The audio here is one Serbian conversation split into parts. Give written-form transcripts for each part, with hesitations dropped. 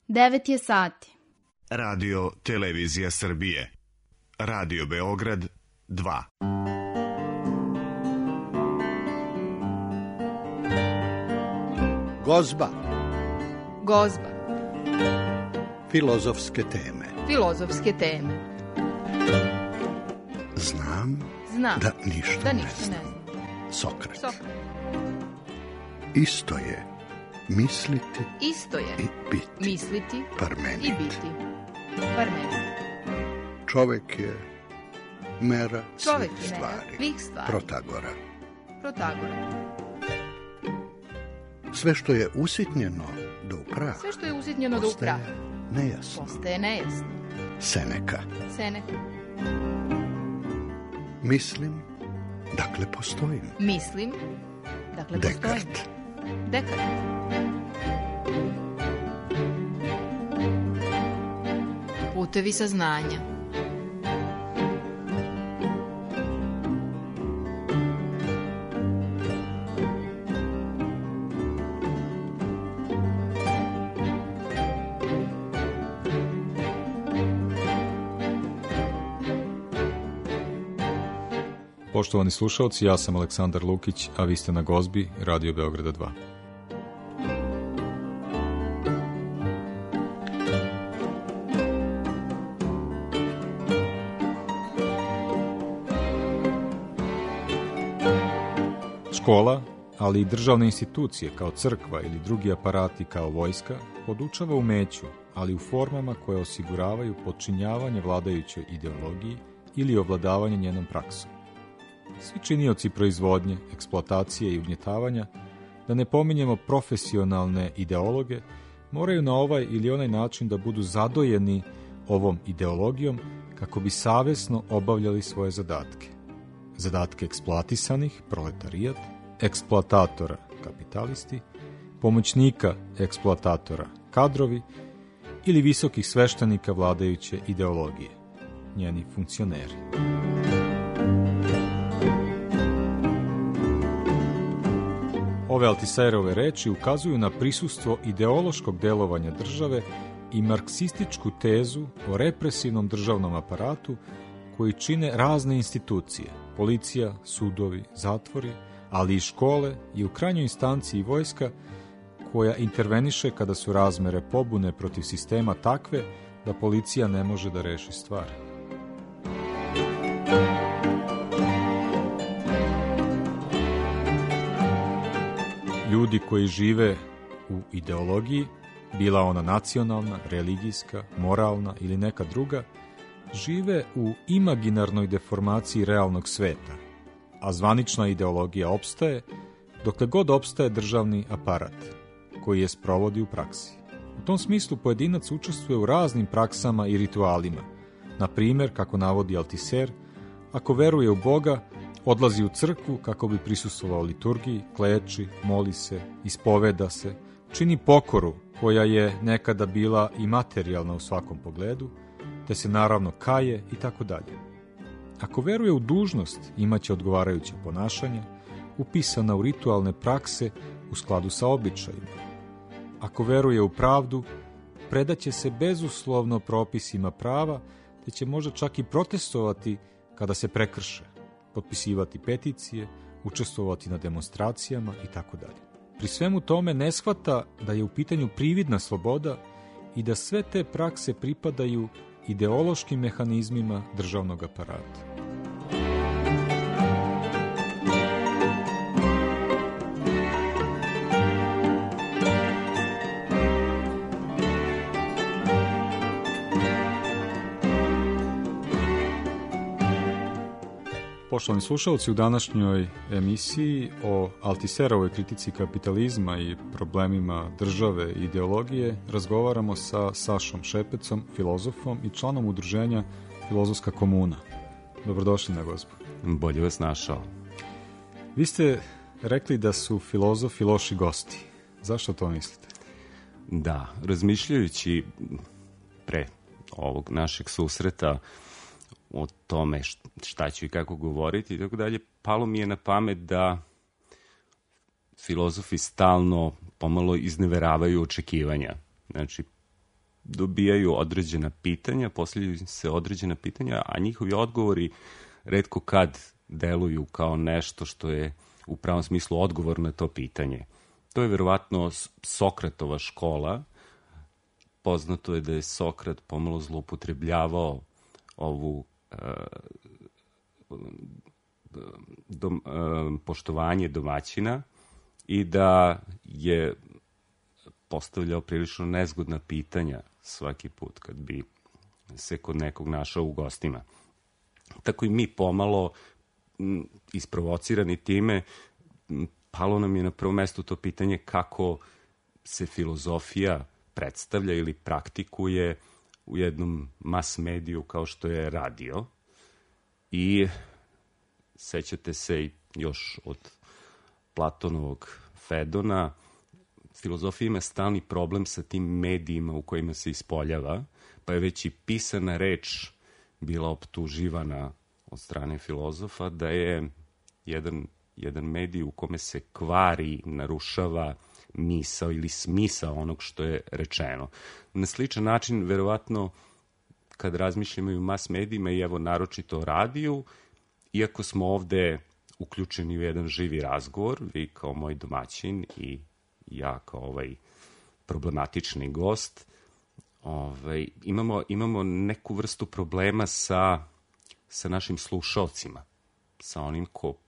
9 je sati. Radio Televizija Srbije. Radio Beograd 2. Gozba. Gozba. Filozofske teme. Filozofske teme. Znam da ništa ne znam. Sokrat. Isto je misliti i biti. Misliti Parmenid. i biti. Parmenid. Čovek je mera Čovek svih je mera stvari. svih stvari. Protagora. Sve što je usitnjeno do upraha. Sve što je usitnjeno do upraha. Postaje nejasno. Seneka. Mislim, dakle postojim. Mislim, dakle postojim. Dekart. Putevi saznanja. Poštovani slušalci, ja sam Aleksandar Lukić, a vi ste na Gozbi, Radio Beograda 2. Škola, ali i državne institucije kao crkva ili drugi aparati kao vojska, podučava umeću, ali u formama koje osiguravaju podčinjavanje vladajućoj ideologiji ili ovladavanje njenom praksom. Svi činioci proizvodnje, eksploatacije i ugnjetavanja, da ne pominjemo profesionalne ideologe, moraju na ovaj ili onaj način da budu zadojeni ovom ideologijom kako bi savjesno obavljali svoje zadatke. Zadatke eksploatisanih, proletarijat, eksploatatora, kapitalisti, pomoćnika eksploatatora, kadrovi ili visokih sveštenika vladajuće ideologije, njeni funkcioneri. Ove Altiserove reči ukazuju na prisustvo ideološkog delovanja države i marksističku tezu o represivnom državnom aparatu koji čine razne institucije, policija, sudovi, zatvori, ali i škole i u krajnjoj instanciji vojska koja interveniše kada su razmere pobune protiv sistema takve da policija ne može da reši stvar. Ljudi koji žive u ideologiji, bila ona nacionalna, religijska, moralna ili neka druga, žive u imaginarnoj deformaciji realnog sveta, a zvanična ideologija opstaje dokle god opstaje državni aparat koji je sprovodi u praksi. U tom smislu pojedinac učestvuje u raznim praksama i ritualima. Na primjer, kako navodi Altiser, ako veruje u Boga, odlazi u crkvu kako bi prisustvovao liturgiji, kleči, moli se, ispoveda se, čini pokoru koja je nekada bila i materijalna u svakom pogledu, te se naravno kaje i tako dalje. Ako veruje u dužnost, imaće odgovarajuće ponašanje, upisana u ritualne prakse u skladu sa običajima. Ako veruje u pravdu, predaće se bezuslovno propisima prava, te će možda čak i protestovati kada se prekrše, potpisivati peticije, učestvovati na demonstracijama i tako dalje. Pri svemu tome ne shvata da je u pitanju prividna sloboda i da sve te prakse pripadaju ideološkim mehanizmima državnog aparata. Poštovani slušalci, u današnjoj emisiji o Altiserovoj kritici kapitalizma i problemima države i ideologije razgovaramo sa Sašom Šepecom, filozofom i članom udruženja Filozofska komuna. Dobrodošli na Gozbu. Bolje vas našao. Vi ste rekli da su filozofi loši gosti. Zašto to mislite? Da, razmišljajući pre ovog našeg susreta o tome šta ću i kako govoriti i tako dalje, palo mi je na pamet da filozofi stalno pomalo izneveravaju očekivanja. Znači, dobijaju određena pitanja, postavljaju se određena pitanja, a njihovi odgovori retko kad deluju kao nešto što je u pravom smislu odgovor na to pitanje. To je verovatno Sokratova škola. Poznato je da je Sokrat pomalo zloupotrebljavao ovu poštovanje domaćina i da je postavljao prilično nezgodna pitanja svaki put kad bi se kod nekog našao u gostima. Tako i mi pomalo, isprovocirani time, palo nam je na prvo mesto to pitanje kako se filozofija predstavlja ili praktikuje u jednom mas mediju kao što je radio. I sećate se još od Platonovog Fedona, filozofija ima stalni problem sa tim medijima u kojima se ispoljava, pa je već i pisana reč bila optuživana od strane filozofa da je jedan medij u kome se kvari, narušava misao ili smisao onog što je rečeno. Na sličan način, verovatno, kad razmišljamo i o mas medijima i evo naročito o radiju, iako smo ovde uključeni u jedan živi razgovor, vi kao moj domaćin i ja kao ovaj problematični gost, imamo neku vrstu problema sa našim slušalcima, sa onim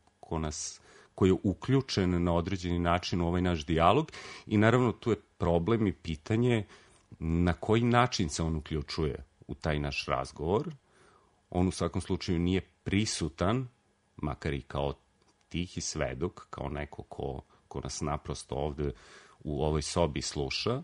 ko je uključen na određeni način u ovaj naš dijalog i naravno tu je problem i pitanje na koji način se on uključuje u taj naš razgovor. On u svakom slučaju nije prisutan, makar i kao tihi svedok, kao neko ko nas naprosto ovde u ovoj sobi sluša,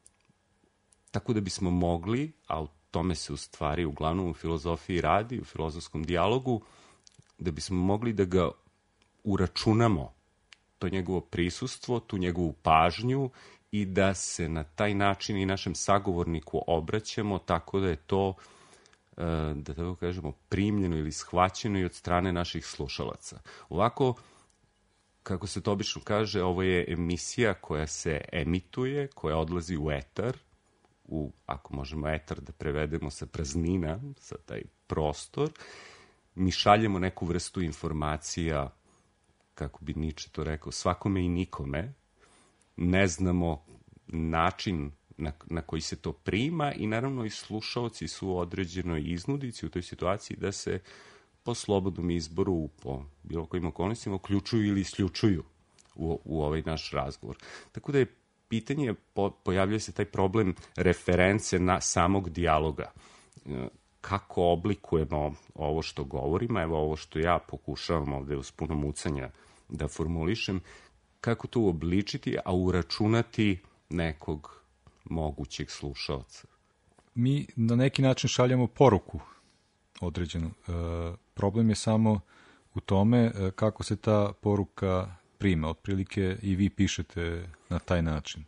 tako da bismo mogli, a u tome se u stvari uglavnom u filozofiji radi, u filozofskom dijalogu, da bismo mogli da ga uračunamo, to njegovo prisustvo, tu njegovu pažnju i da se na taj način i našem sagovorniku obraćamo tako da je to, da tako kažemo, primljeno ili shvaćeno i od strane naših slušalaca. Ovako, kako se to obično kaže, ovo je emisija koja se emituje, koja odlazi u etar, ako možemo etar da prevedemo sa praznina, sa taj prostor, mi šaljemo neku vrstu informacija, kako bi Niče to rekao, svakome i nikome, ne znamo način na koji se to prima i naravno i slušaoci su u određenoj iznudici u toj situaciji da se po slobodnom izboru, po bilo kojim okolnostima, uključuju ili isključuju u ovaj naš razgovor. Tako da je pitanje, pojavljuje se taj problem reference na samog dijaloga. Kako oblikujemo ovo što govorimo, evo ovo što ja pokušavam ovde uz puno mucanja da formulišem, kako to uobličiti, a uračunati nekog mogućeg slušalca. Mi na neki način šaljamo poruku određenu. Problem je samo u tome kako se ta poruka prima. Otprilike i vi pišete na taj način.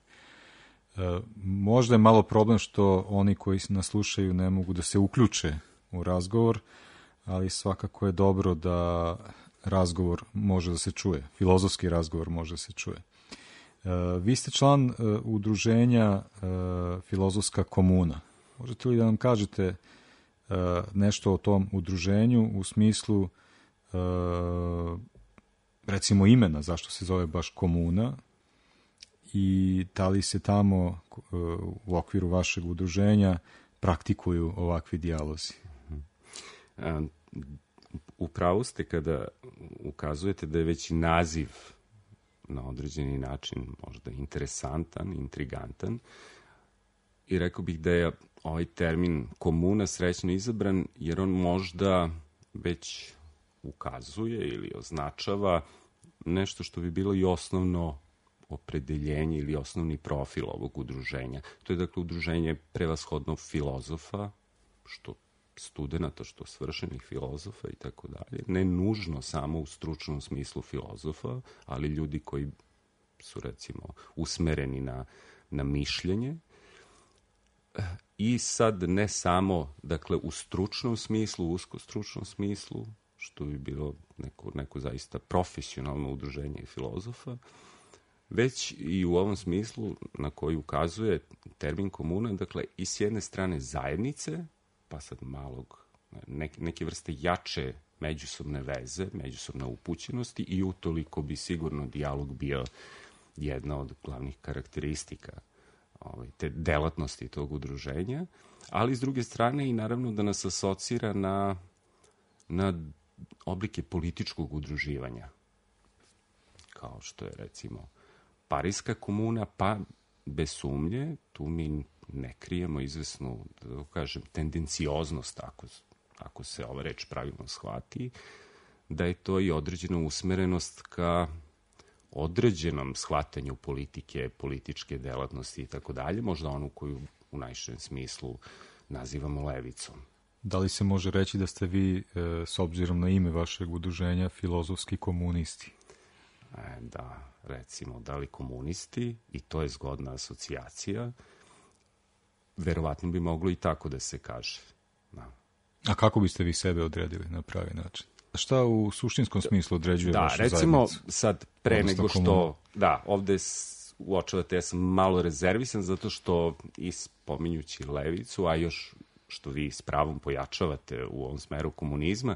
Možda je malo problem što oni koji nas slušaju ne mogu da se uključe u razgovor, ali svakako je dobro da razgovor može da se čuje. Filozofski razgovor može da se čuje. Vi ste član udruženja Filozofska komuna. Možete li da nam kažete nešto o tom udruženju u smislu recimo imena, zašto se zove baš komuna i da li se tamo u okviru vašeg udruženja praktikuju ovakvi dijalozi? Upravo ste kada ukazujete da je već naziv na određeni način možda interesantan, intrigantan i rekao bih da je ovaj termin komuna srećno izabran jer on možda već ukazuje ili označava nešto što bi bilo i osnovno opredeljenje ili osnovni profil ovog udruženja. To je dakle udruženje prevashodno filozofa, što studenata, što svršenih filozofa i tako dalje. Ne nužno samo u stručnom smislu filozofa, ali ljudi koji su recimo usmereni na mišljenje. I sad ne samo dakle u stručnom smislu, usko stručnom smislu, što bi bilo neko zaista profesionalno udruženje filozofa, već i u ovom smislu na koji ukazuje termin komuna, dakle, i s jedne strane zajednice, pa sad neke vrste jače međusobne veze, međusobne upućenosti i utoliko bi sigurno dijalog bio jedna od glavnih karakteristika te delatnosti tog udruženja, ali s druge strane i naravno da nas asocira na oblike političkog udruživanja, kao što je recimo Pariska komuna, pa bez sumnje, tu mi ne krijemo izvesnu, da kažem, tendencioznost, ako se ova reč pravilno shvati, da je to i određena usmerenost ka određenom shvatanju politike, političke delatnosti i tako dalje, možda onu koju u najširem smislu nazivamo levicom. Da li se može reći da ste vi, s obzirom na ime vašeg udruženja, filozofski komunisti? Da, recimo, da li komunisti, i to je zgodna asocijacija, verovatno bi moglo i tako da se kaže. Da. A kako biste vi sebe odredili na pravi način? Šta u suštinskom smislu određuje vašu zajednicu? Da, recimo, sad pre nego što... Da, ovde uočavate, ja sam malo rezervisan zato što i spominjući levicu, a još što vi s pravom pojačavate u ovom smeru komunizma,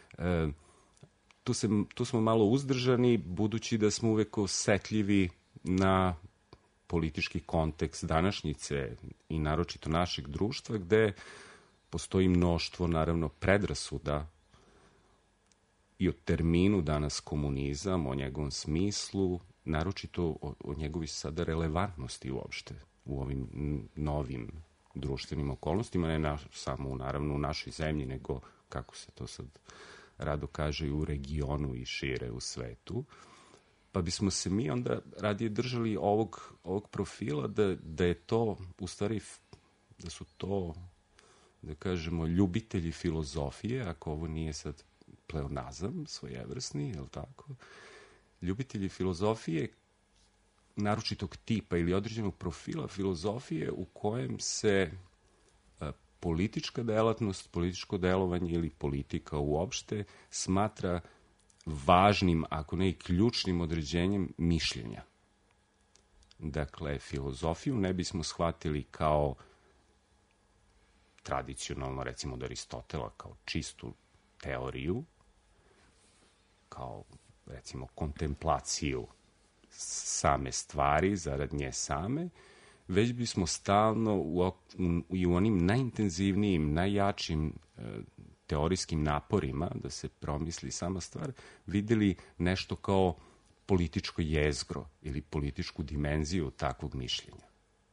tu smo malo uzdržani, budući da smo uvek osetljivi na politički kontekst današnjice i naročito našeg društva, gde postoji mnoštvo, naravno, predrasuda i o terminu danas komunizam, o njegovom smislu, naročito o njegovi sada relevantnosti uopšte u ovim novim društvenim okolnostima, ne samo naravno u našoj zemlji, nego, kako se to sad rado kaže, u regionu i šire u svetu. Pa bismo se mi onda radije držali ovog profila da je to, u stvari, da su to, da kažemo, ljubitelji filozofije, ako ovo nije sad pleonazam svojevrsni, je li tako? Ljubitelji filozofije naročitog tipa ili određenog profila filozofije u kojem se politička delatnost, političko delovanje ili politika uopšte smatra važnim, ako ne i ključnim određenjem mišljenja. Dakle, filozofiju ne bismo shvatili kao tradicionalno, recimo od Aristotela, kao čistu teoriju, kao, recimo, kontemplaciju same stvari zarad nje same, već bismo stalno i u onim najintenzivnijim, najjačim teorijskim naporima da se promisli sama stvar, videli nešto kao političko jezgro ili političku dimenziju takvog mišljenja.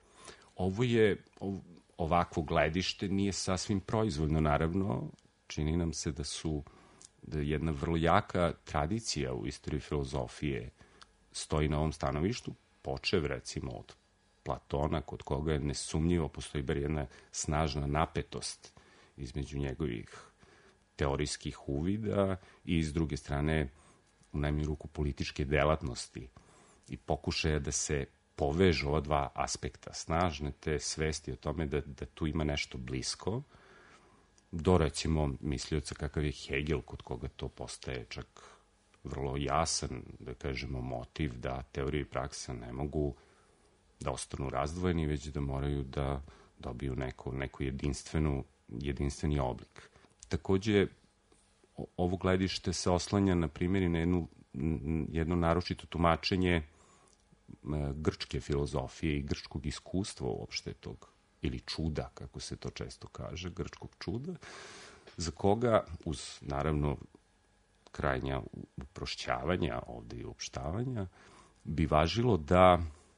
Ovakvo gledište nije sasvim proizvoljno, naravno, čini nam se da je jedna vrlo jaka tradicija u istoriji filozofije stoji na ovom stanovištu, počev recimo od Platona, kod koga je nesumnjivo postoji bar jedna snažna napetost između njegovih teorijskih uvida i s druge strane u najmanju ruku političke delatnosti i pokušaja da se povežu ova dva aspekta, snažne te svesti o tome da tu ima nešto blisko, do recimo mislioca kakav je Hegel, kod koga to postaje čak vrlo jasan, da kažemo, motiv da teorija i praksa ne mogu da ostanu razdvojeni, već da moraju da dobiju neku jedinstveni oblik. Takođe, ovo gledište se oslanja na primjer na jedno naročito tumačenje grčke filozofije i grčkog iskustva uopšte tog, ili čuda, kako se to često kaže, grčkog čuda, za koga, uz naravno krajnja uprošćavanja ovde i uopštavanja, bi važilo da,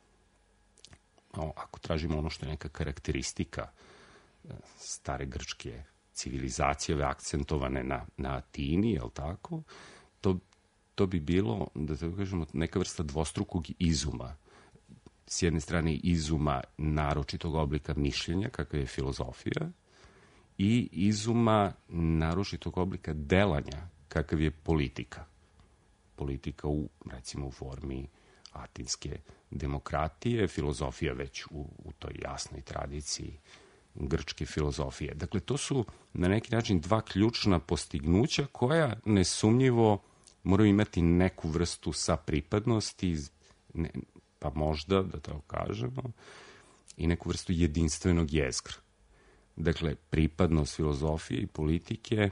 ako tražimo ono što je neka karakteristika stare grčke civilizacije, akcentovane na Atini, je li tako, to bi bilo, da tako kažemo, neka vrsta dvostrukog izuma. S jedne strane izuma naročitog oblika mišljenja, kakva je filozofija, i izuma naročitog oblika delanja, kakav je politika. Politika recimo u formi atinske demokratije, filozofija već u toj jasnoj tradiciji grčke filozofije. Dakle, to su na neki način dva ključna postignuća koja nesumnjivo moraju imati neku vrstu sapripadnosti, pa možda, da tako kažemo, i neku vrstu jedinstvenog jezgra. Dakle, pripadnost filozofije i politike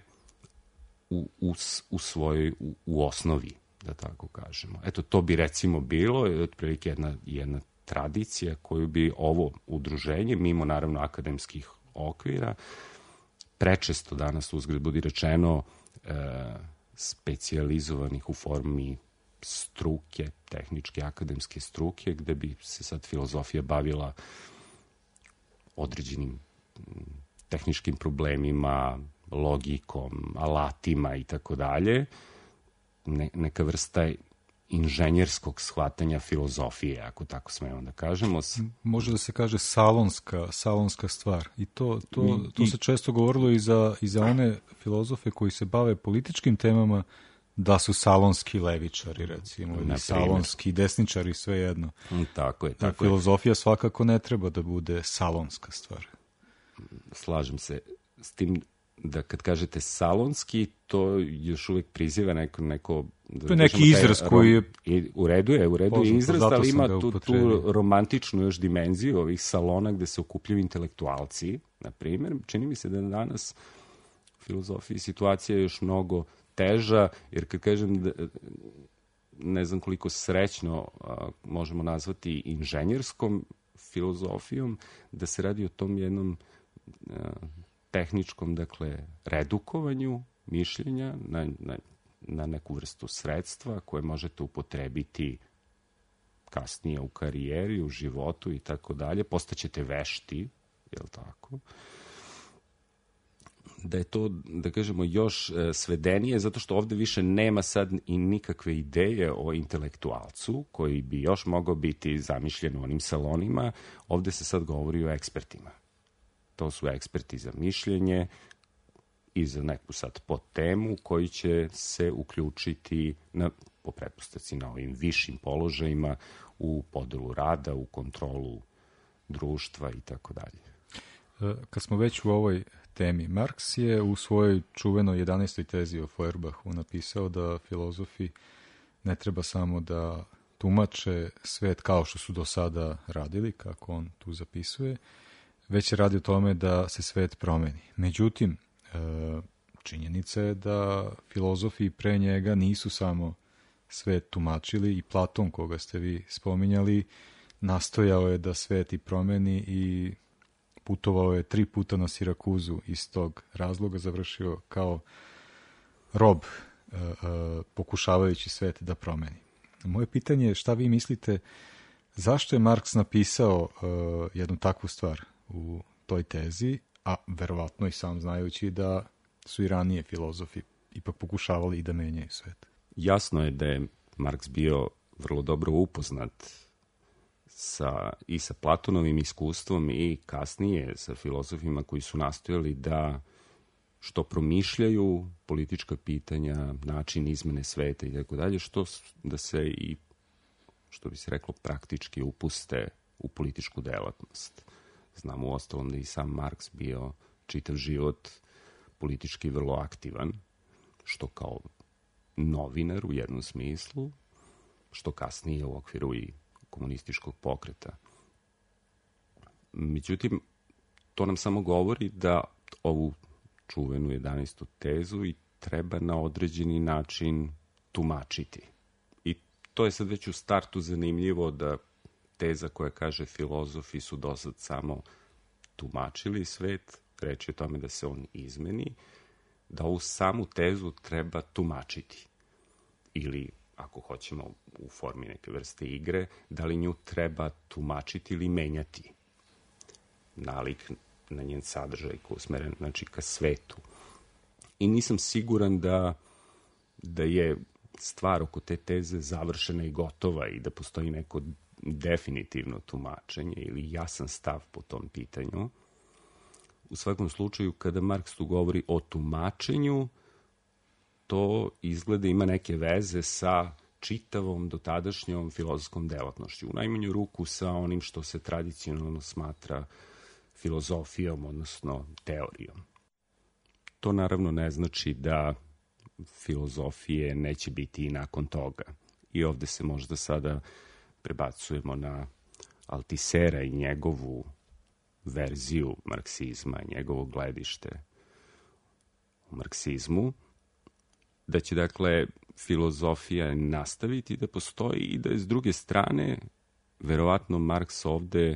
u svojoj, u osnovi, da tako kažemo. Eto, to bi recimo bilo otprilike jedna tradicija koju bi ovo udruženje, mimo naravno akademskih okvira, prečesto danas uzgled budi rečeno specijalizovanih u formi struke, tehničke, akademske struke, gde bi se sad filozofija bavila određenim tehničkim problemima, logikom, alatima i tako dalje. Neka vrsta inženjerskog shvatanja filozofije, ako tako smemo da kažemo. Može da se kaže salonska stvar. I to se često govorilo i za one filozofe koji se bave političkim temama, da su salonski levičari, recimo, ili salonski desničari, svejedno. Tako je. Filozofija svakako ne treba da bude salonska stvar. Slažem se s tim da kad kažete salonski, to još uvijek priziva neko to je neki izraz koji je... U redu je izraz, ali ima tu romantičnu još dimenziju ovih salona gde se okupljaju intelektualci, na primjer. Čini mi se da danas filozofiji situacija je još mnogo teža, jer kad kažem da ne znam koliko srećno možemo nazvati inženjerskom filozofijom, da se radi o tom jednom tehničkom, dakle, redukovanju mišljenja na neku vrstu sredstva koje možete upotrebiti kasnije u karijeri, u životu i tako dalje. Postaćete vešti, jel tako? Da je to, da kažemo, još svedenije, zato što ovde više nema sad i nikakve ideje o intelektualcu, koji bi još mogao biti zamišljen u onim salonima. Ovde se sad govori o ekspertima. To su eksperti za mišljenje i za neku sad podtemu koji će se uključiti po pretpostavci na ovim višim položajima u podelu rada, u kontrolu društva i tako dalje. Kad smo već u ovoj temi, Marks je u svojoj čuvenoj 11. tezi o Feuerbachu napisao da filozofi ne treba samo da tumače svet kao što su do sada radili, kako on tu zapisuje, već je radi o tome da se svet promeni. Međutim, činjenica je da filozofi pre njega nisu samo svet tumačili, i Platon, koga ste vi spominjali, nastojao je da svet i promeni i putovao je 3 puta na Sirakuzu, iz tog razloga završio kao rob, pokušavajući svet da promeni. Moje pitanje je šta vi mislite, zašto je Marks napisao jednu takvu stvar u toj tezi, a verovatno i sam znajući da su i ranije filozofi ipak pokušavali i da menjaju svet? Jasno je da je Marks bio vrlo dobro upoznat i sa Platonovim iskustvom i kasnije sa filozofima koji su nastojali da što promišljaju politička pitanja, način izmene sveta i tako dalje, što da se i, što bi se reklo, praktički upuste u političku delatnost. Znamo uostalom da i sam Marks bio čitav život politički vrlo aktivan, što kao novinar u jednom smislu, što kasnije u okviru i komunističkog pokreta. Međutim, to nam samo govori da ovu čuvenu 11. tezu i treba na određeni način tumačiti. I to je sad već u startu zanimljivo, da teza koja kaže filozofi su dosad samo tumačili svet, reći o tome da se on izmeni, da ovu samu tezu treba tumačiti. Ili, ako hoćemo u formi neke vrste igre, da li nju treba tumačiti ili menjati. Nalik na njen sadržaj koji je usmeren, znači, ka svetu. I nisam siguran da je stvar oko te teze završena i gotova i da postoji neko definitivno tumačenje ili jasan stav po tom pitanju. U svakom slučaju, kada Marks tu govori o tumačenju, to izgleda ima neke veze sa čitavom dotadašnjom filozofskom delatnošću. U najmanju ruku sa onim što se tradicionalno smatra filozofijom, odnosno teorijom. To naravno ne znači da filozofije neće biti i nakon toga. I ovde se možda sada prebacujemo na Altisera i njegovu verziju marksizma, njegovo gledište u marksizmu, da će, dakle, filozofija nastaviti da postoji i da je s druge strane verovatno Marks ovde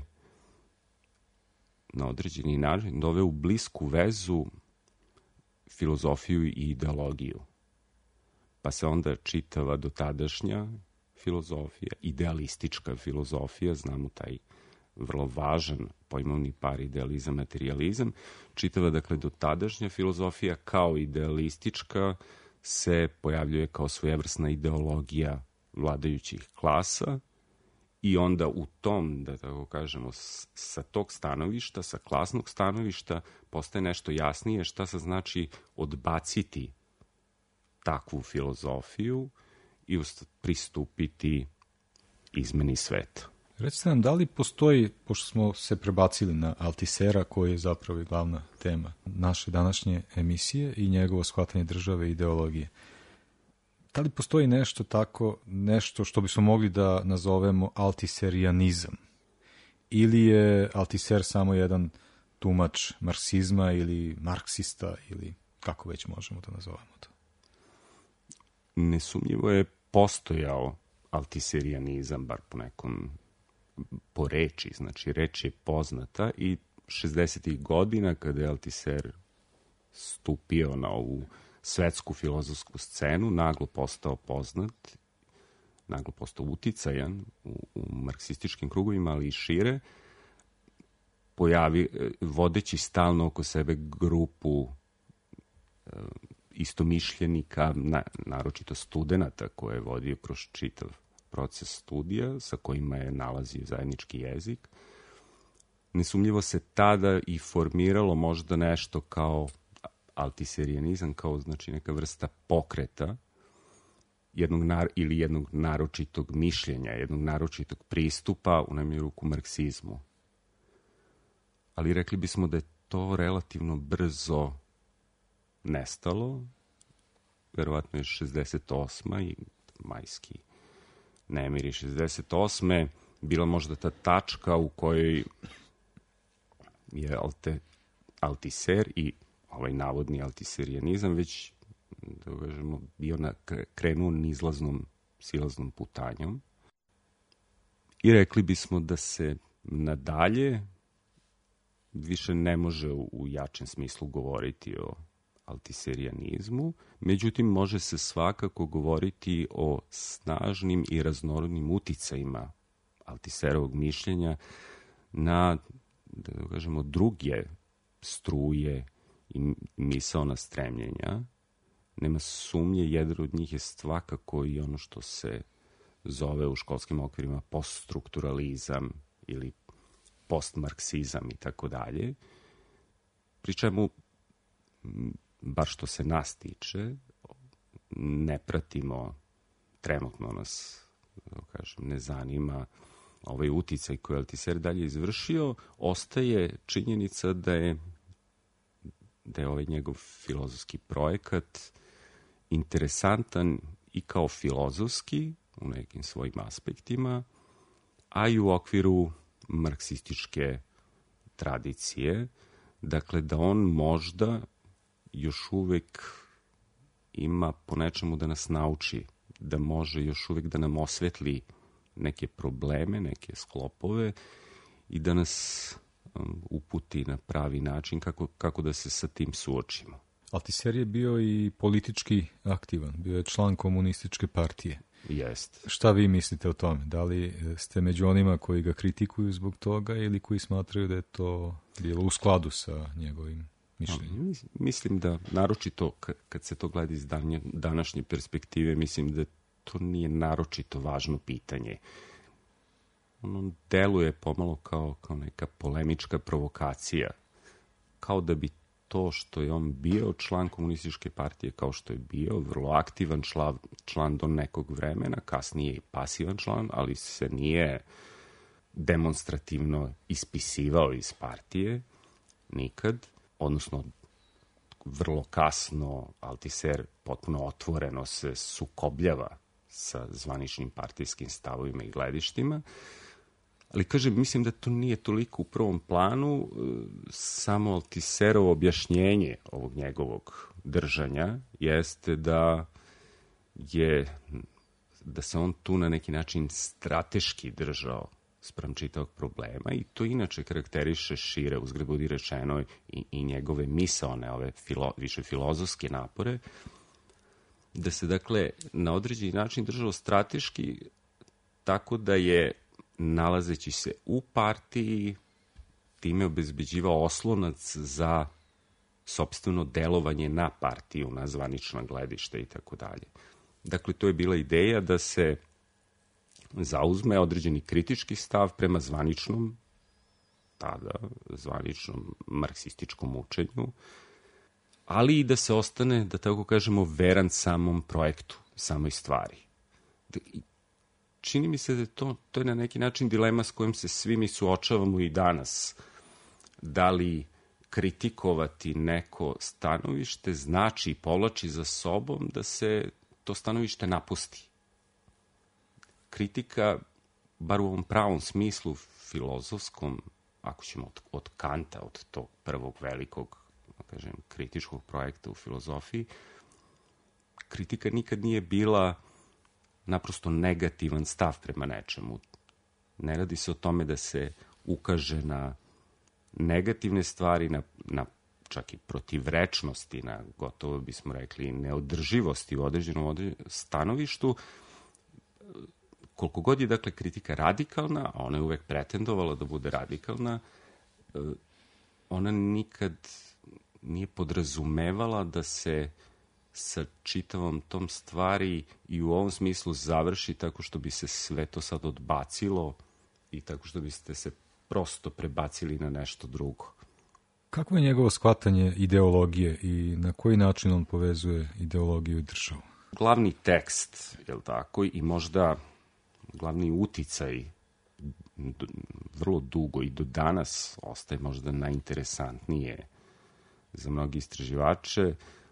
na određeni način doveo u blisku vezu filozofiju i ideologiju. Pa se onda čitava dotadašnja filozofija, idealistička filozofija, znamo taj vrlo važan pojmovni par idealizam, materijalizam, čitava, dakle, dotadašnja filozofija kao idealistička se pojavljuje kao svojevrsna ideologija vladajućih klasa i onda u tom, da tako kažemo, sa tog stanovišta, sa klasnog stanovišta, postaje nešto jasnije šta se znači odbaciti takvu filozofiju i pristupiti izmeni sveta. Recite nam, da li postoji, pošto smo se prebacili na Altisera, koji je zapravo glavna tema naše današnje emisije i njegovo shvatanje države i ideologije, da li postoji nešto tako, nešto što bismo mogli da nazovemo altiserijanizam? Ili je Altiser samo jedan tumač marksizma ili marksista ili kako već možemo da nazovemo to? Nesumnjivo je postojao altiserijanizam, bar po reči, znači reč je poznata i 60. godina kada je Altiser stupio na ovu svetsku filozofsku scenu, naglo postao poznat, naglo postao uticajan u marksističkim krugovima, ali i šire, vodeći stalno oko sebe grupu istomišljenika, naročito studenata koje je vodio kroz čitav proces studija sa kojima je nalazio zajednički jezik. Nesumnjivo se tada i formiralo možda nešto kao altiserijanizam, kao znači neka vrsta pokreta jednog naročitog mišljenja, jednog naročitog pristupa u najmanju ruku marksizmu. Ali rekli bismo da je to relativno brzo nestalo. Verovatno je 68. i majski nemir je 68. bila možda ta tačka u kojoj je Altiser i ovaj navodni altiserijanizam već, da kažemo, bio krenuo nizlaznom, silaznom putanjom. I rekli bismo da se nadalje više ne može u jačem smislu govoriti o altiserijanizmu, međutim može se svakako govoriti o snažnim i raznorodnim uticajima Altiserovog mišljenja na, da kažemo, druge struje i misaona stremljenja. Nema sumnje, jedan od njih je svakako i ono što se zove u školskim okvirima poststrukturalizam ili postmarksizam i tako dalje. Pri čemu, bar što se nas tiče, ne pratimo, trenutno nas, da kažem, ne zanima ovaj uticaj koji je Altiser dalje izvršio, ostaje činjenica da je ovaj njegov filozofski projekat interesantan i kao filozofski u nekim svojim aspektima, a i u okviru marksističke tradicije, dakle da on možda još uvek ima po nečemu da nas nauči, da može još uvek da nam osvetli neke probleme, neke sklopove i da nas uputi na pravi način kako da se sa tim suočimo. Altiser je bio i politički aktivan, bio je član komunističke partije. Jest. Šta vi mislite o tome? Da li ste među onima koji ga kritikuju zbog toga ili koji smatraju da je to bilo u skladu sa njegovim mišljenjem? Mislim da, naročito kad se to gleda iz današnje perspektive, mislim da to nije naročito važno pitanje. Ono deluje pomalo kao neka polemička provokacija. Kao da bi to što je on bio član komunističke partije, kao što je bio vrlo aktivan član do nekog vremena, kasnije i pasivan član, ali se nije demonstrativno ispisivao iz partije nikad, odnosno vrlo kasno Altiser potpuno otvoreno se sukobljava sa zvaničnim partijskim stavovima i gledištima. Ali, kažem, mislim da to nije toliko u prvom planu, samo Altiserovo objašnjenje ovog njegovog držanja jeste da se on tu na neki način strateški držao spram čitavog problema i to inače karakteriše šire, uzgred budi rečeno, i njegove misaone, ove više filozofske napore, da se, dakle, na određeni način držao strateški tako da je, nalazeći se u partiji, time obezbeđivao oslonac za sopstveno delovanje na partiju, na zvanična gledišta i tako dalje. Dakle, to je bila ideja da se zauzme određeni kritički stav prema zvaničnom marksističkom učenju, ali i da se ostane, da tako kažemo, veran samom projektu, samoj stvari. Čini mi se da to je na neki način dilema s kojim se svi mi suočavamo i danas. Da li kritikovati neko stanovište znači i povlači za sobom da se to stanovište napusti. Kritika, bar u ovom pravom smislu filozofskom, ako ćemo od Kanta, od tog prvog velikog, da kažem, kritičkog projekta u filozofiji, kritika nikad nije bila naprosto negativan stav prema nečemu. Ne radi se o tome da se ukaže na negativne stvari, na čak i protivrečnosti, na, gotovo bismo rekli, neodrživosti u određenom stanovištu. Koliko god je, dakle, kritika radikalna, a ona je uvek pretendovala da bude radikalna, ona nikad nije podrazumevala da se sa čitavom tom stvari i u ovom smislu završi tako što bi se sve to sad odbacilo i tako što biste se prosto prebacili na nešto drugo. Kako je njegovo shvatanje ideologije i na koji način on povezuje ideologiju i državu? Glavni tekst, je li tako, i možda glavni uticaj vrlo dugo i do danas ostaje možda najinteresantnije za mnogi istraživače,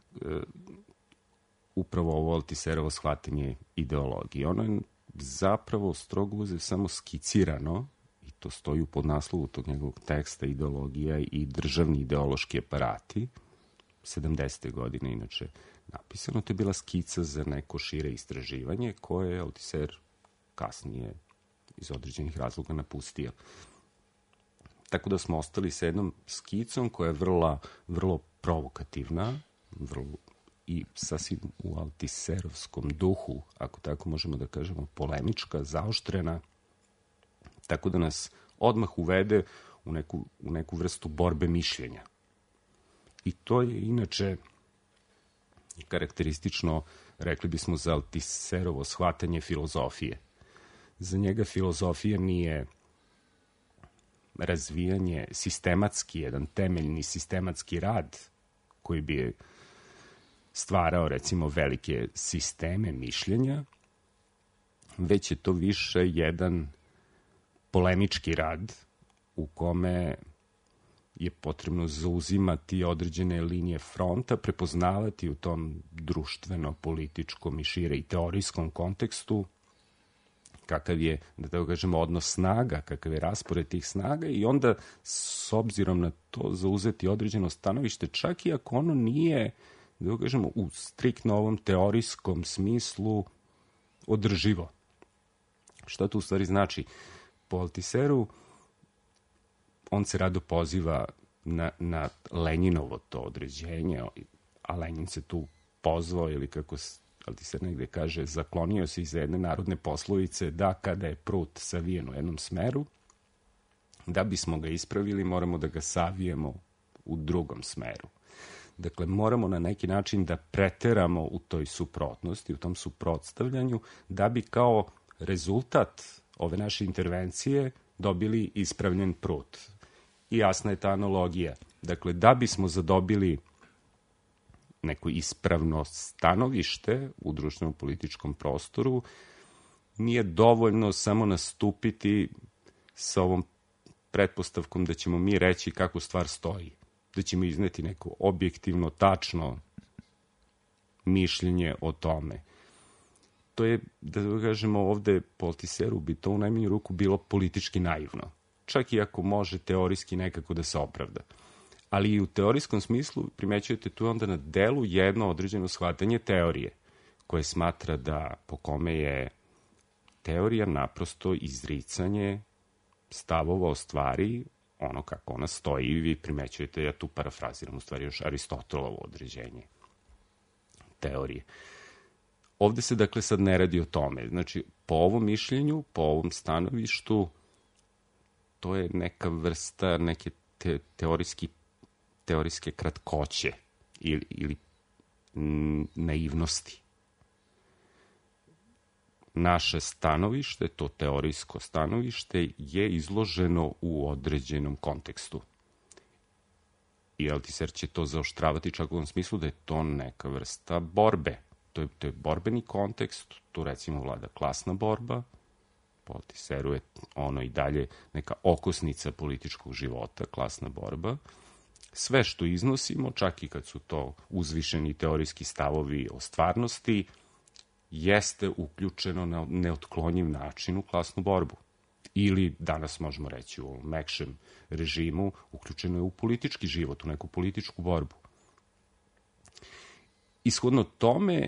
upravo ovo Altiserovo shvatanje ideologije. Ono je zapravo strogo uzev samo skicirano, i to stoji u podnaslovu tog njegovog teksta, ideologija i državni ideološki aparati, 70. godine inače napisano. To je bila skica za neko šire istraživanje koje je Altiser kasnije iz određenih razloga napustio. Tako da smo ostali sa jednom skicom koja je vrlo provokativna, i sasvim u altiserovskom duhu, ako tako možemo da kažemo, polemička, zaoštrena, tako da nas odmah uvede u neku vrstu borbe mišljenja. I to je inače karakteristično, rekli bismo, za Altiserovo shvatanje filozofije. Za njega filozofija nije razvijanje sistematski, jedan temeljni sistematski rad koji bi stvarao, recimo, velike sisteme mišljenja, već je to više jedan polemički rad u kome je potrebno zauzimati određene linije fronta, prepoznavati u tom društveno-političkom i šire i teorijskom kontekstu kakav je, da tako kažemo, odnos snaga, kakav je raspored tih snaga i onda s obzirom na to zauzeti određeno stanovište, čak i ako ono nije, da tako kažemo, u striktno ovom teorijskom smislu održivo. Šta to u stvari znači? Po Altiseru on se rado poziva na Lenjinovo to određenje, a Lenjin se tu pozvao, ili kako Altiser negde kaže, zaklonio se iza jedne narodne poslovice da kada je prut savijen u jednom smeru, da bismo ga ispravili moramo da ga savijemo u drugom smeru. Dakle, moramo na neki način da preteramo u toj suprotnosti, u tom suprotstavljanju, da bi kao rezultat ove naše intervencije dobili ispravljen prut. I jasna je ta analogija. Dakle, da bismo zadobili neko ispravno stanovište u društveno-političkom prostoru, nije dovoljno samo nastupiti sa ovom pretpostavkom da ćemo mi reći kako stvar stoji, da ćemo izneti neko objektivno, tačno mišljenje o tome. to je, da kažemo ovde po Altiseru, bi to u najmanju ruku bilo politički naivno. Čak i ako može teorijski nekako da se opravda. Ali i u teorijskom smislu primećujete tu onda na delu jedno određeno shvatanje teorije, koje smatra da po kome je teorija naprosto izricanje stavova o stvari, ono kako ona stoji, i vi primećujete, ja tu parafraziram u stvari još Aristotelovo određenje teorije. Ovde se dakle sad ne radi o tome. Znači, po ovom mišljenju, po ovom stanovištu, to je neka vrsta neke teorijske kratkoće ili naivnosti. Naše stanovište, to teorijsko stanovište, je izloženo u određenom kontekstu. I Altiser će to zaoštravati čak u ovom smislu da je to neka vrsta borbe. To je borbeni kontekst, tu recimo vlada klasna borba, po Altiseru je ono i dalje neka okosnica političkog života, klasna borba. Sve što iznosimo, čak i kad su to uzvišeni teorijski stavovi o stvarnosti, jeste uključeno na neotklonjiv način u klasnu borbu. Ili, danas možemo reći u mekšem režimu, uključeno je u politički život, u neku političku borbu. Ishodno tome,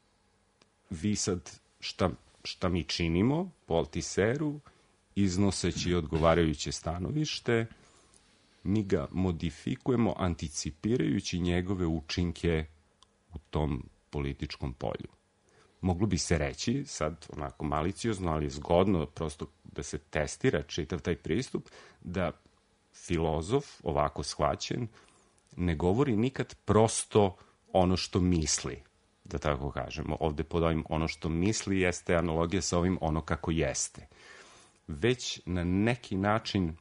vi sad šta mi činimo po Altiseru, iznoseći odgovarajuće stanovište, mi ga modifikujemo anticipirajući njegove učinke u tom političkom polju. Moglo bi se reći, sad onako maliciozno, ali je zgodno prosto da se testira čitav taj pristup, da filozof, ovako shvaćen, ne govori nikad prosto ono što misli, da tako kažemo. Ovde pod ovim ono što misli jeste analogija sa ovim ono kako jeste. Već na neki način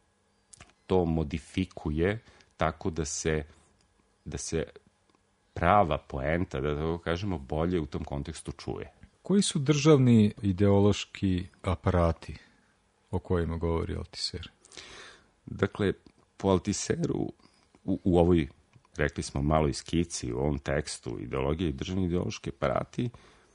to modifikuje tako da se prava poenta, da tako kažemo, bolje u tom kontekstu čuje. Koji su državni ideološki aparati o kojima govori Altiser? Dakle, po Altiseru, u ovoj, rekli smo, maloj skici, u ovom tekstu ideologije i državni ideološki aparati,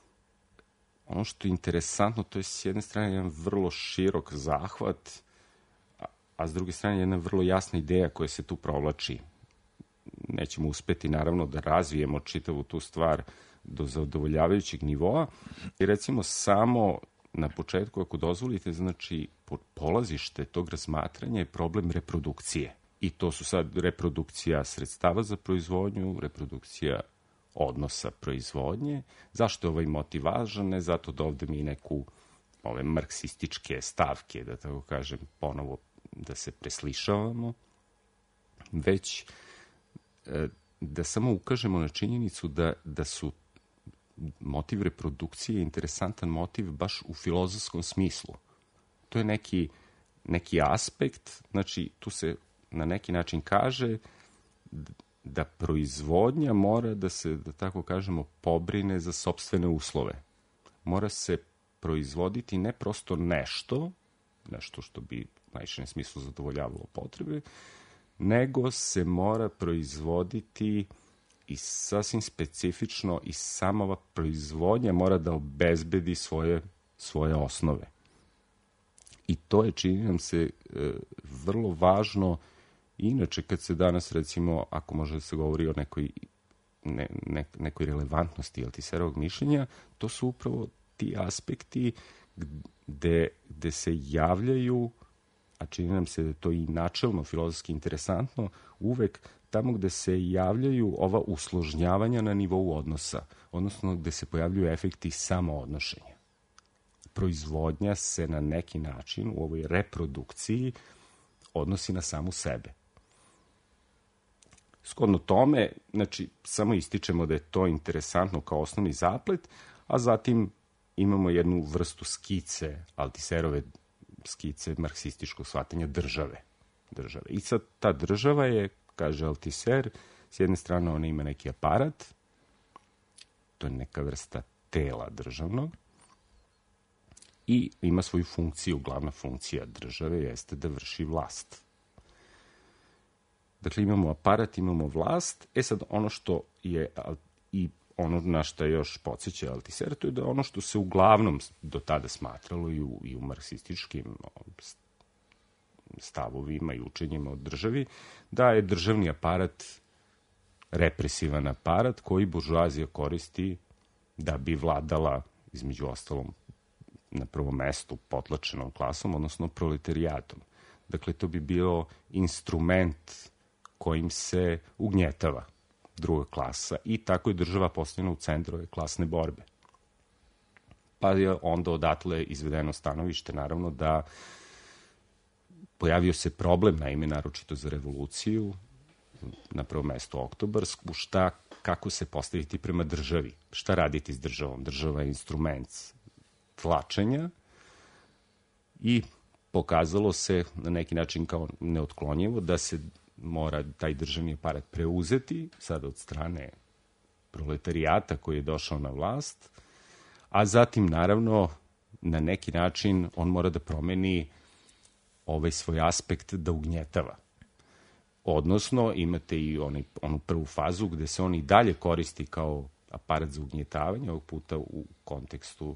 ono što je interesantno, to je s jedne strane jedan vrlo širok zahvat, a s druge strane jedna vrlo jasna ideja koja se tu provlači. Nećemo uspeti, naravno, da razvijemo čitavu tu stvar do zadovoljavajućeg nivoa. I recimo samo na početku, ako dozvolite, znači polazište tog razmatranja je problem reprodukcije. I to su sad reprodukcija sredstava za proizvodnju, reprodukcija odnosa proizvodnje. Zašto je ovaj motiv važan? Ne zato da ovde mi neku ove marksističke stavke, da tako kažem, ponovo da se preslišavamo, već da samo ukažemo na činjenicu da su motiv reprodukcije interesantan motiv baš u filozofskom smislu. To je neki aspekt, znači tu se na neki način kaže da proizvodnja mora da se, da tako kažemo, pobrine za sopstvene uslove. Mora se proizvoditi ne prosto nešto što bi u najširem smislu zadovoljavalo potrebe, nego se mora proizvoditi i sasvim specifično i sama ova proizvodnja mora da obezbedi svoje osnove. I to je, čini nam se, vrlo važno. Inače, kad se danas, recimo, ako može da se govori o nekoj relevantnosti Altiserovog mišljenja, to su upravo ti aspekti gde se javljaju, a čini nam se da je to i načelno filozofski interesantno, uvek tamo gde se javljaju ova usložnjavanja na nivou odnosa, odnosno gde se pojavljuju efekti samoodnošenja. Proizvodnja se na neki način u ovoj reprodukciji odnosi na samu sebe. Shodno tome, znači, samo ističemo da je to interesantno kao osnovni zaplet, a zatim imamo jednu vrstu skice, Altiserove skice marksističkog shvatanja države. I sad ta država je, kaže Altiser, s jedne strane ona ima neki aparat, to je neka vrsta tela državnog, i ima svoju funkciju. Glavna funkcija države jeste da vrši vlast. Dakle, imamo aparat, imamo vlast. Sad, ono što je i ono na što je još podsjeća Althusser, to je da ono što se uglavnom do tada smatralo i u marksističkim stavovima i učenjima o državi, da je državni aparat represivan aparat koji buržoazija koristi da bi vladala, između ostalom, na prvom mestu potlačenom klasom, odnosno proletarijatom. Dakle, to bi bio instrument kojim se ugnjetava druga klasa i tako je država postavljena u centru ove klasne borbe. Pa je onda odatle izvedeno stanovište, naravno, da pojavio se problem, naime, naročito za revoluciju, na prvom mestu oktobarsku, kako se postaviti prema državi, šta raditi s državom. Država je instrument tlačenja i pokazalo se na neki način kao neotklonjivo da se mora taj državni aparat preuzeti sada od strane proletarijata koji je došao na vlast, a zatim naravno na neki način on mora da promeni ovaj svoj aspekt da ugnjetava. Odnosno, imate i onu prvu fazu gde se on i dalje koristi kao aparat za ugnjetavanje, ovog puta u kontekstu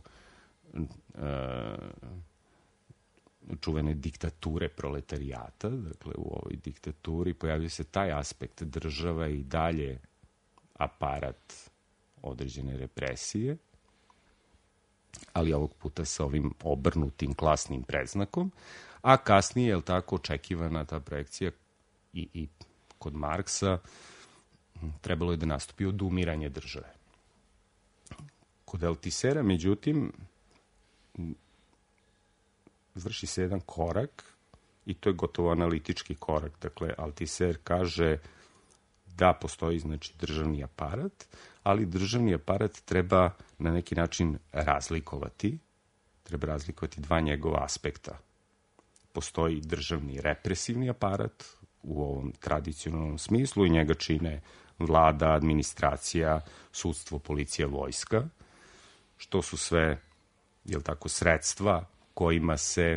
čuvene diktature proletarijata. Dakle, u ovoj diktaturi pojavio se taj aspekt država i dalje aparat određene represije, ali ovog puta sa ovim obrnutim klasnim predznakom, a kasnije je tako očekivana ta projekcija i kod Marksa trebalo je da nastupi odumiranje države. Kod Althussera, međutim, vrši se jedan korak i to je gotovo analitički korak. Dakle, Althusser kaže da postoji, znači, državni aparat, ali državni aparat treba na neki način razlikovati. Treba razlikovati dva njegova aspekta. Postoji državni represivni aparat u ovom tradicionalnom smislu i njega čine vlada, administracija, sudstvo, policija, vojska, što su sve, sredstva kojima se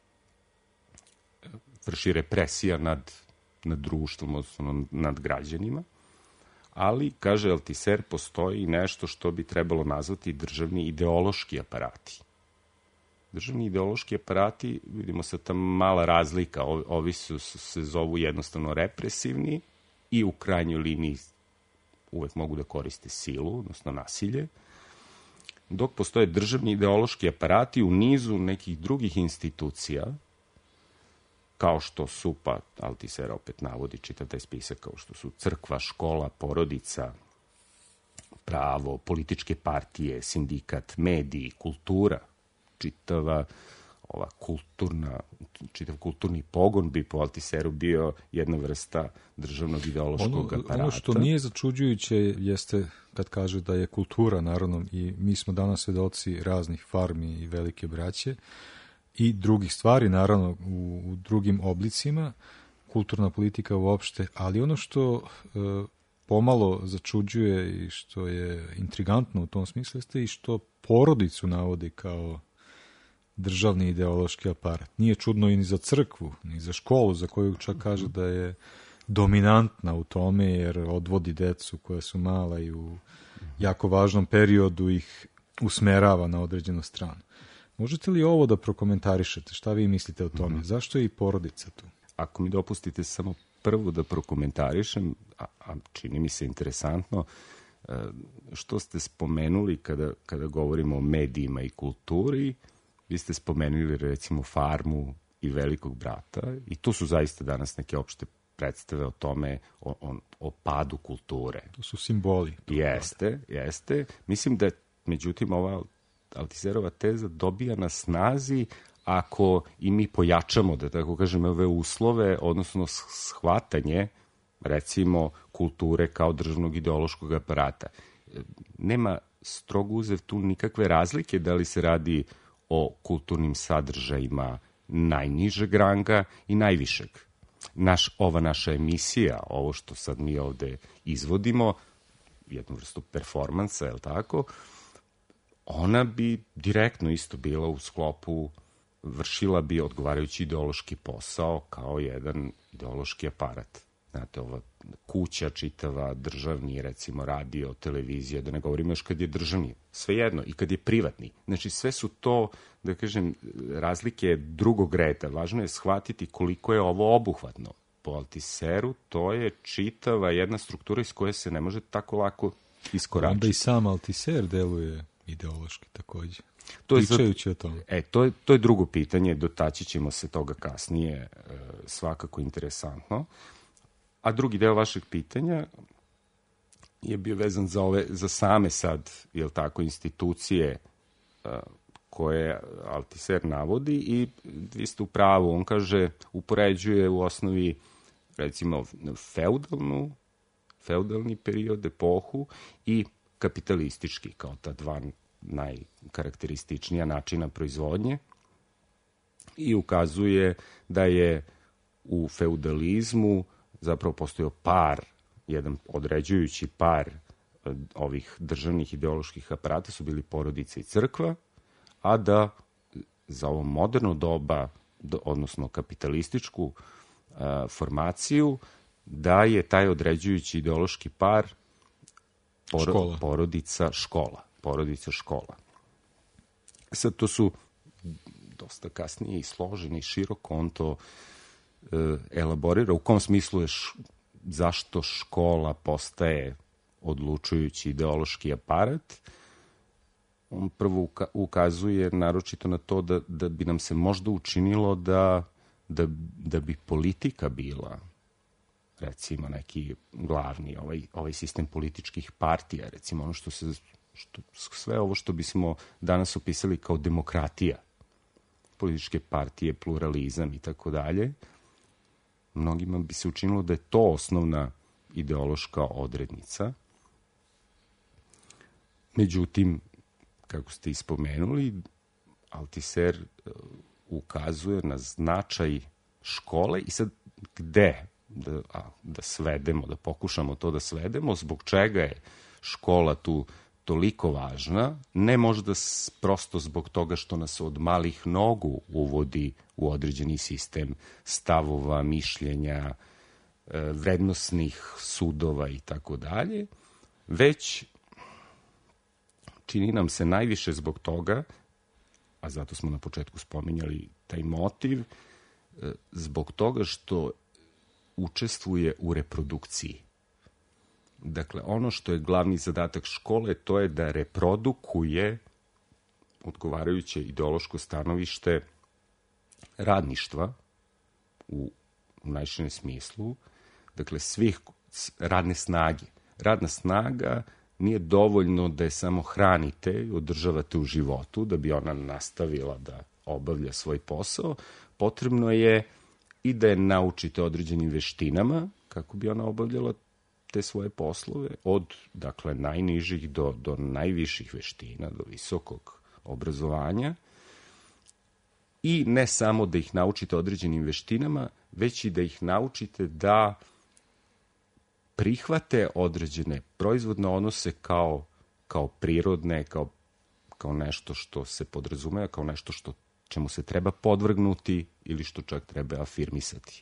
vrši represija nad društvom, odnosno nad građanima. Ali, kaže Althusser, postoji nešto što bi trebalo nazvati državni ideološki aparati. Državni ideološki aparati, vidimo sad ta mala razlika, ovi se zovu jednostavno represivni i u krajnjoj liniji uvek mogu da koriste silu, odnosno nasilje, dok postoje državni ideološki aparati u nizu nekih drugih institucija, kao što su, pa Althusser opet navodi, čita taj spisak, kao što su crkva, škola, porodica, pravo, političke partije, sindikat, mediji, kultura, čitav kulturni pogon bi po Althusseru bio jedna vrsta državnog ideološkog aparata. Ono što nije začuđujuće jeste kad kaže da je kultura, naravno, i mi smo danas svedoci raznih farmi i velike braće i drugih stvari, naravno, u drugim oblicima, kulturna politika uopšte, ali ono što pomalo začuđuje i što je intrigantno u tom smislu jeste i što porodicu navodi kao državni ideološki aparat. Nije čudno i ni za crkvu, ni za školu, za koju čak kaže da je dominantna u tome, jer odvodi decu koja su mala i u jako važnom periodu ih usmerava na određenu stranu. Možete li ovo da prokomentarišete? Šta vi mislite o tome? Zašto je i porodica tu? Ako mi dopustite samo prvo da prokomentarišem, a čini mi se interesantno, što ste spomenuli kada govorimo o medijima i kulturi, vi ste spomenuli recimo Farmu i Velikog brata i tu su zaista danas neke opšte predstave o tome, o padu kulture. To su simboli. Jeste. Mislim da, međutim, ova Althusserova teza dobija na snazi ako i mi pojačamo, da tako kažem, ove uslove, odnosno shvatanje, recimo, kulture kao državnog ideološkog aparata. Nema strogo uzev tu nikakve razlike da li se radi o kulturnim sadržajima najnižeg ranga i najvišeg. Ova naša emisija, ovo što sad mi ovde izvodimo, jednu vrstu performansa, je li tako, ona bi direktno isto bila u sklopu, vršila bi odgovarajući ideološki posao kao jedan ideološki aparat. znate, ova kuća čitava, državni, recimo radio, televizija, da ne govorimo još kad je državni, svejedno, i kad je privatni. Znači, sve su to, da kažem, razlike drugog reda. Važno je shvatiti koliko je ovo obuhvatno. Po Altiseru to je čitava jedna struktura iz koje se ne može tako lako iskoračiti. Onda i sam Altiser deluje ideološki takođe. Pričajući o tome. To je drugo pitanje, dotaći ćemo se toga kasnije, svakako interesantno. A drugi deo vašeg pitanja je bio vezan za same sad, jel tako, institucije koje Altiser navodi i vi ste u pravu, on kaže, upoređuje u osnovi, recimo, feudalni period, epohu i kapitalistički, kao ta dva najkarakterističnija načina proizvodnje i ukazuje da je u feudalizmu zapravo postojao jedan određujući par ovih državnih ideoloških aparata su bili porodica i crkva, a da za ovo moderno doba, odnosno kapitalističku formaciju, da je taj određujući ideološki par porodica škola. Sad to su dosta kasnije i složeni, široko on to elaborira, u kom smislu je zašto škola postaje odlučujući ideološki aparat. On prvo ukazuje naročito na to da bi nam se možda učinilo da bi politika bila, recimo, neki glavni, ovaj sistem političkih partija, recimo ono sve ovo što bismo danas opisali kao demokratija, političke partije, pluralizam i tako dalje, mnogima bi se učinilo da je to osnovna ideološka odrednica. Međutim, kako ste ispomenuli, Altiser ukazuje na značaj škole i sad gde da svedemo, da pokušamo to da svedemo, zbog čega je škola tu toliko važna, ne možda prosto zbog toga što nas od malih nogu uvodi u određeni sistem stavova, mišljenja, vrednosnih sudova i tako dalje, već čini nam se najviše zbog toga, a zato smo na početku spominjali taj motiv, zbog toga što učestvuje u reprodukciji. Dakle, ono što je glavni zadatak škole, to je da reprodukuje odgovarajuće ideološko stanovište radništva u najširem smislu, dakle, svih radne snage. Radna snaga nije dovoljno da je samo hranite i održavate u životu, da bi ona nastavila da obavlja svoj posao. Potrebno je i da je naučite određenim veštinama kako bi ona obavljala te svoje poslove, od, dakle, najnižih do najviših veština, do visokog obrazovanja. I ne samo da ih naučite određenim veštinama, već i da ih naučite da prihvate određene proizvodne odnose kao prirodne, kao nešto što se podrazumeva, kao nešto čemu se treba podvrgnuti ili što čak treba afirmisati.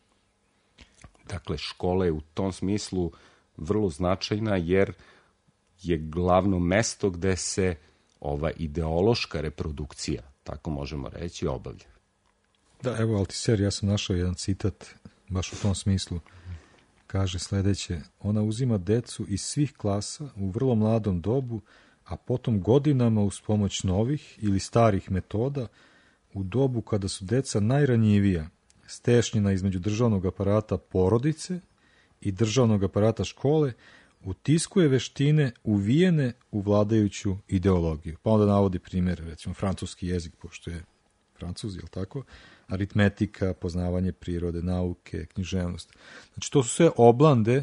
Dakle, škola je u tom smislu vrlo značajna jer je glavno mesto gde se ova ideološka reprodukcija, tako možemo reći, obavlja. Da, evo Altiser, ja sam našao jedan citat baš u tom smislu. Kaže sledeće: ona uzima decu iz svih klasa u vrlo mladom dobu, a potom godinama uz pomoć novih ili starih metoda, u dobu kada su deca najranjivija, stešnjena između državnog aparata porodice i državnog aparata škole, utiskuje veštine uvijene u vladajuću ideologiju. Pa onda navodi primjer, recimo, francuski jezik, pošto je Francuz, jel tako? Aritmetika, poznavanje prirode, nauke, književnost. Znači, to su sve oblande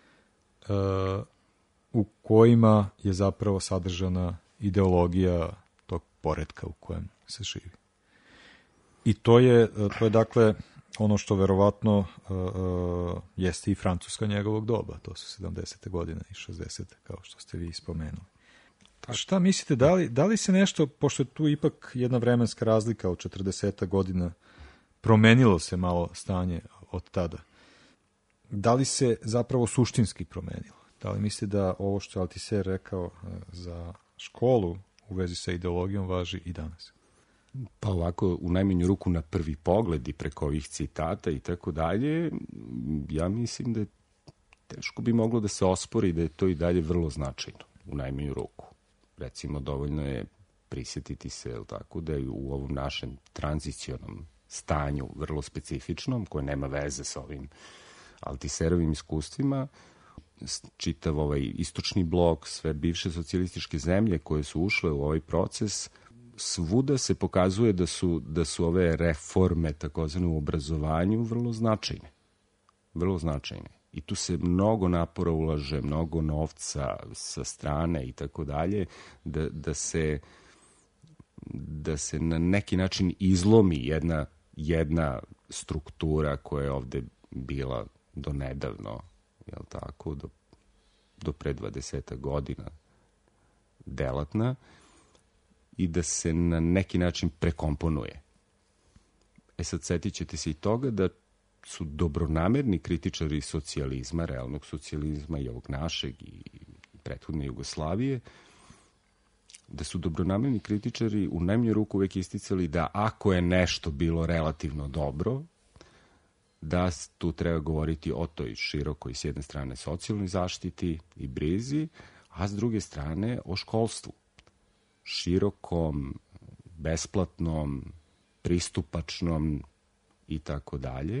u kojima je zapravo sadržana ideologija tog poretka u kojem se živi. I to je dakle ono što verovatno jeste i Francuska njegovog doba, to su 70. godine i 60. kao što ste vi spomenuli. A šta mislite, da li se nešto, pošto je tu ipak jedna vremenska razlika od 40 godina, promenilo se malo stanje od tada? Da li se zapravo suštinski promenilo? Da li misli da ovo što je Althusser rekao za školu u vezi sa ideologijom važi i danas? Pa ovako, u najmanju ruku na prvi pogled i preko ovih citata i tako dalje, ja mislim da je teško bi moglo da se ospori da je to i dalje vrlo značajno, u najmanju ruku. Recimo, dovoljno je prisjetiti se, tako, da je u ovom našem tranzicionom stanju vrlo specifičnom, koje nema veze sa ovim Althusserovim iskustvima, čitav ovaj istočni blok, sve bivše socijalističke zemlje koje su ušle u ovaj proces, svuda se pokazuje da su ove reforme, takozvane u obrazovanju, vrlo značajne. Vrlo značajne. I tu se mnogo napora ulaže, mnogo novca sa strane i tako dalje, da se na neki način izlomi jedna struktura koja je ovde bila do nedavno, jel tako, do pre 20 godina delatna, i da se na neki način prekomponuje. Sad setit ćete se i toga da su dobronamerni kritičari socijalizma, realnog socijalizma i ovog našeg i prethodne Jugoslavije, da su dobronamerni kritičari u najmanju ruku uvek isticali da ako je nešto bilo relativno dobro, da tu treba govoriti o toj širokoj, s jedne strane, socijalnoj zaštiti i brizi, a s druge strane o školstvu. Širokom, besplatnom, pristupačnom i tako dalje.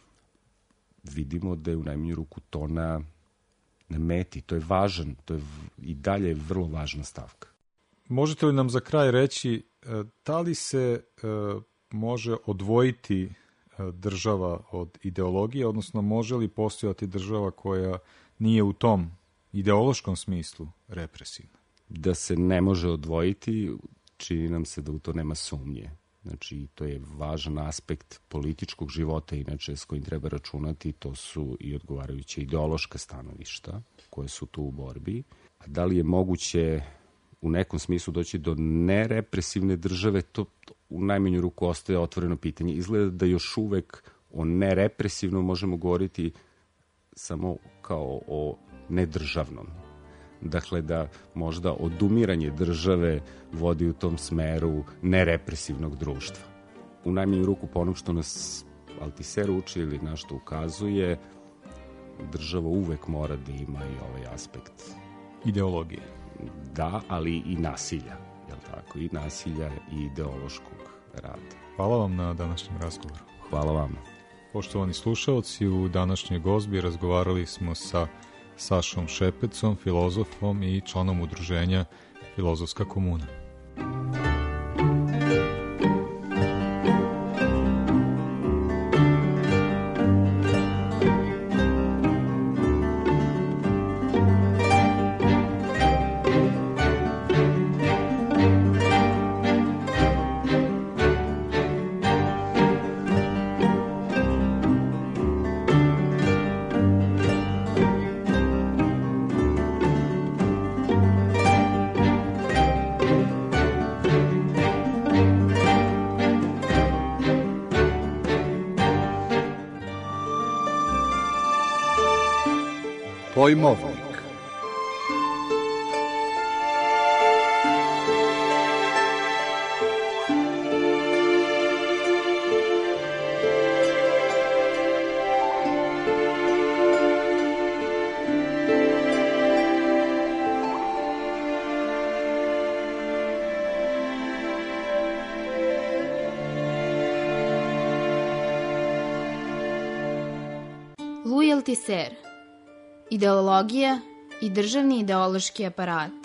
Vidimo da je u najmanju ruku to na meti. To je važan, to je i dalje vrlo važna stavka. Možete li nam za kraj reći da li se može odvojiti država od ideologije, odnosno može li postojati država koja nije u tom ideološkom smislu represivna? Da se ne može odvojiti, čini nam se da u to nema sumnje. Znači, to je važan aspekt političkog života, inače s kojim treba računati, to su i odgovarajuće ideološka stanovišta koje su tu u borbi. A da li je moguće u nekom smislu doći do nerepresivne države, to u najmanju ruku ostaje otvoreno pitanje. Izgleda da još uvek o nerepresivnom možemo govoriti samo kao o nedržavnom. Dakle, da možda odumiranje države vodi u tom smeru nerepresivnog društva. U najmanju ruku, po onom što nas Althusser uči ili na što ukazuje, država uvek mora da ima i ovaj aspekt ideologije. Da, ali i nasilja, jel tako? I nasilja i ideološkog rada. Hvala vam na današnjem razgovoru. Hvala vam. Poštovani slušaoci, u današnjoj gozbi razgovarali smo sa Sašom Šepecom, filozofom i članom udruženja Filozofska komuna. Pojmovnik. Louis Althusser. Ideologija i državni ideološki aparati.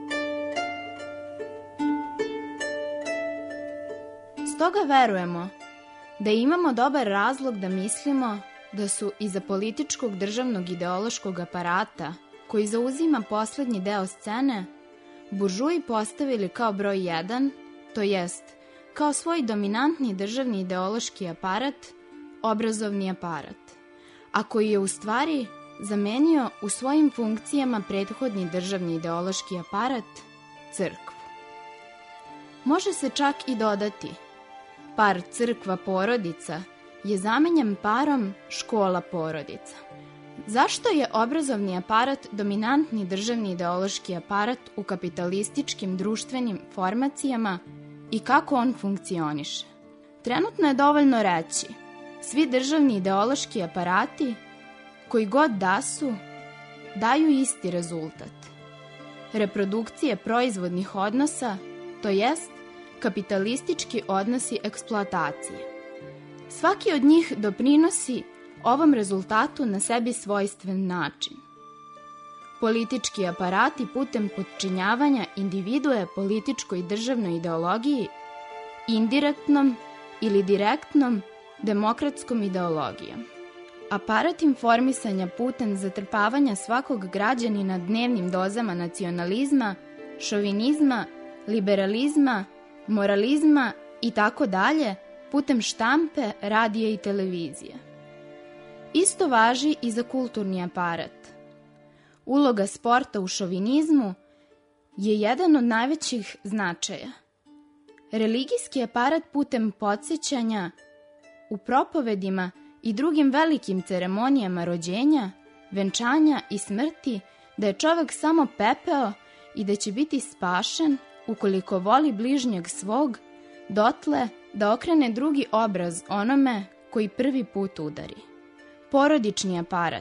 Stoga verujemo da imamo dobar razlog da mislimo da su iza političkog državnog ideološkog aparata, koji zauzima poslednji deo scene, buržuji postavili kao broj 1, to jest kao svoj dominantni državni ideološki aparat, obrazovni aparat, a koji je u stvari zamenio u svojim funkcijama prethodni državni ideološki aparat, crkvu. Može se čak i dodati, par crkva porodica je zamenjen parom škola porodica. Zašto je obrazovni aparat dominantni državni ideološki aparat u kapitalističkim društvenim formacijama i kako on funkcioniše? Trenutno je dovoljno reći, svi državni ideološki aparati, koji god da su, daju isti rezultat. Reprodukcije proizvodnih odnosa, to jest kapitalistički odnosi eksploatacije. Svaki od njih doprinosi ovom rezultatu na sebi svojstven način. Politički aparati putem podčinjavanja individue političkoj državnoj ideologiji, indirektnom ili direktnom demokratskom ideologijom. Aparat informisanja putem zatrpavanja svakog građanina dnevnim dozama nacionalizma, šovinizma, liberalizma, moralizma i tako dalje, putem štampe, radija i televizije. Isto važi i za kulturni aparat. Uloga sporta u šovinizmu je jedan od najvećih značaja. Religijski aparat putem podsjećanja u propovedima i drugim velikim ceremonijama rođenja, venčanja i smrti da je čovek samo pepeo i da će biti spašen ukoliko voli bližnjeg svog, dotle da okrene drugi obraz onome koji prvi put udari. Porodični aparat.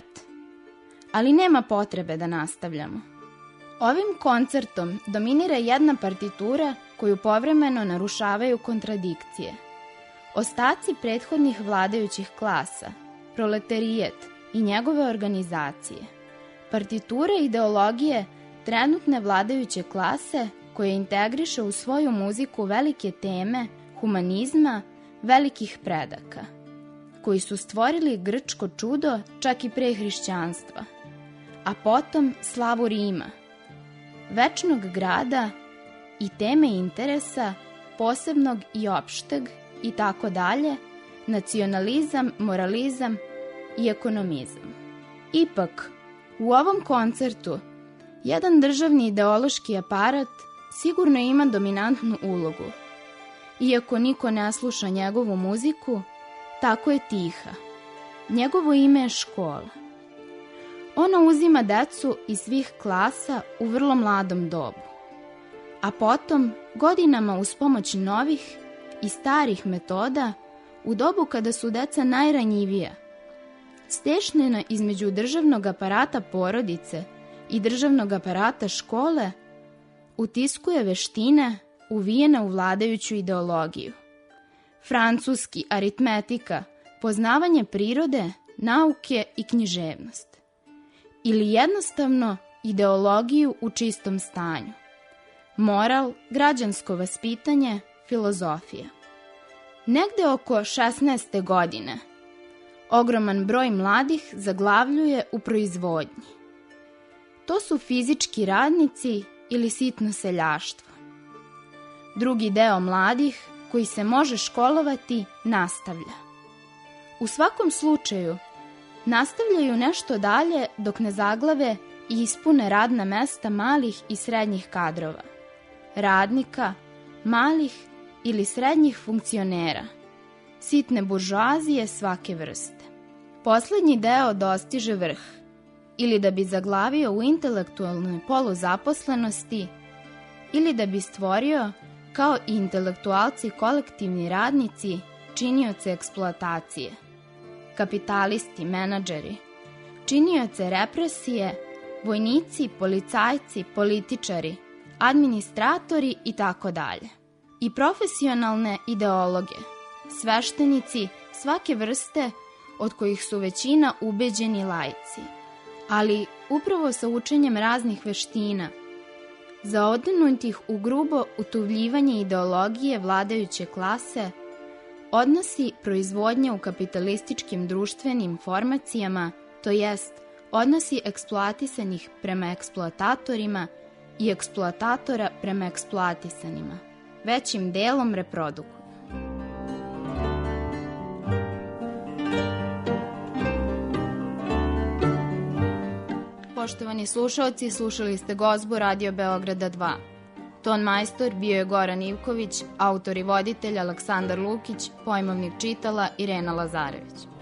Ali nema potrebe da nastavljamo. Ovim koncertom dominira jedna partitura koju povremeno narušavaju kontradikcije. Ostaci prethodnih vladajućih klasa, proletarijet i njegove organizacije. Partiture ideologije trenutne vladajuće klase koje integriše u svoju muziku velike teme humanizma, velikih predaka, koji su stvorili grčko čudo čak i pre hrišćanstva, a potom slavu Rima, večnog grada i teme interesa, posebnog i opšteg i tako dalje, nacionalizam, moralizam i ekonomizam. Ipak, u ovom koncertu jedan državni ideološki aparat sigurno ima dominantnu ulogu. Iako niko ne sluša njegovu muziku, tako je tiha. Njegovo ime je škola. Ona uzima decu iz svih klasa u vrlo mladom dobu, a potom godinama uz pomoć novih i starih metoda u dobu kada su deca najranjivija, stešnjena između državnog aparata porodice i državnog aparata škole, utiskuje veštine uvijene u vladajuću ideologiju. Francuski, aritmetika, poznavanje prirode, nauke i književnost. Ili jednostavno ideologiju u čistom stanju. Moral, građansko vaspitanje, filozofija. Negde oko 16. godine ogroman broj mladih zaglavljuje u proizvodnji. To su fizički radnici ili sitno seljaštvo. Drugi deo mladih, koji se može školovati, nastavlja. U svakom slučaju, nastavljaju nešto dalje dok ne zaglave i ispune radna mesta malih i srednjih kadrova, radnika, malih ili srednjih funkcionera, sitne buržoazije svake vrste. Poslednji deo dostiže vrh, ili da bi zaglavio u intelektualnoj poluzaposlenosti, ili da bi stvorio, kao i intelektualci kolektivni radnici, činioce eksploatacije, kapitalisti, menadžeri, činioce represije, vojnici, policajci, političari, administratori i tako dalje. I profesionalne ideologe, sveštenici svake vrste od kojih su većina ubeđeni laici. Ali upravo sa učenjem raznih veština, zaodinutih u grubo utuvljivanje ideologije vladajuće klase, odnosi proizvodnje u kapitalističkim društvenim formacijama, to jest odnosi eksploatisanih prema eksploatatorima i eksploatatora prema eksploatisanima, većim delom reprodukuju. Poštovani slušalci, slušali ste Gozbu Radio Beograda 2. Ton majstor bio je Goran Ivković, autor i voditelj Aleksandar Lukić, pojmovnik čitala Irena Lazarević.